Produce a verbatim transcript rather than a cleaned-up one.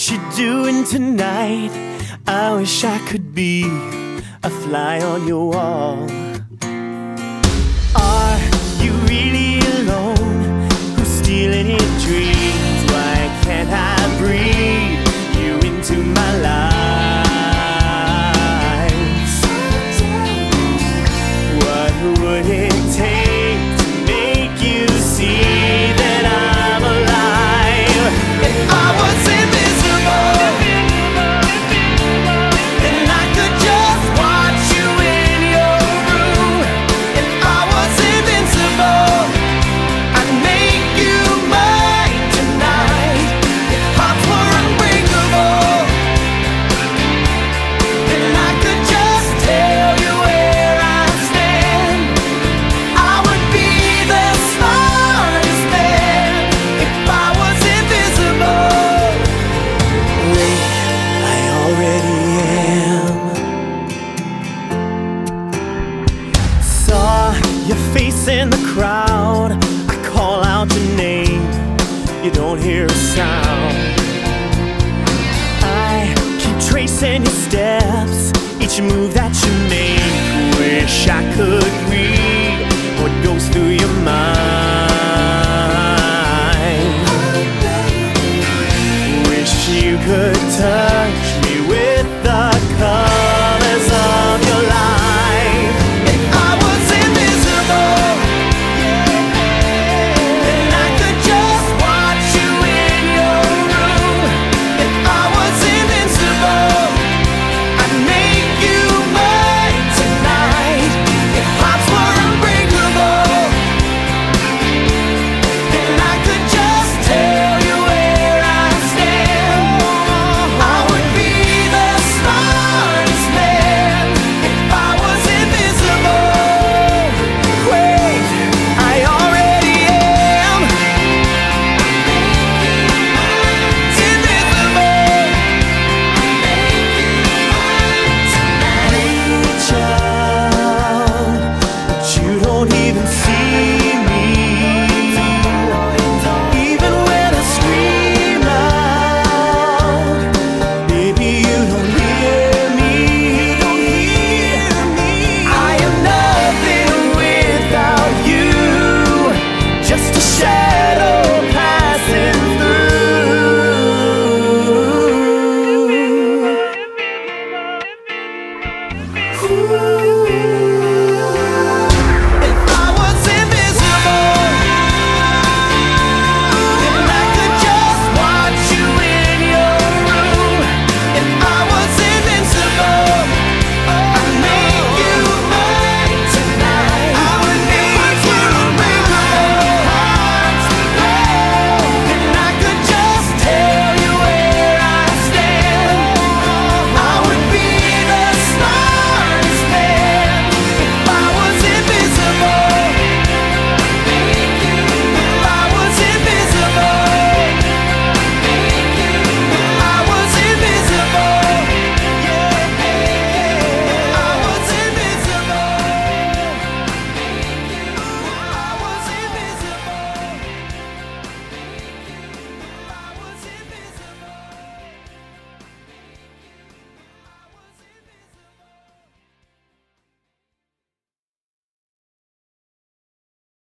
you doing tonight? I wish I could be a fly on your wall. Are you really alone? Who's stealing your dreams? Why can't I breathe you into my life? What would it take to make you see that I'm alive? If I was invisible, then I could just watch you in your room. If I was invincible, I'd make you mine tonight. If hearts were unbreakable, then I could just tell you where I stand. I would be the smartest man if I was invisible. Wait, I already am. Saw your face in the crowd. I call out your name, you don't hear a sound. I keep tracing your steps, each move that you make. Wish I could read what goes through your mind. Wish you could touch me with the colors of your life. If I was invisible, then I could just watch you in your room. If I was invincible, I'd make you mine tonight. If hearts were unbreakable, then I could just tell you where I stand. I would be the smartest man if I was invisible. Wait, I already am invisible. Reach out, but you don't even see me. Even when I scream out, baby, you don't hear me. I am nothing without you, just a shadow passing through. Ooh.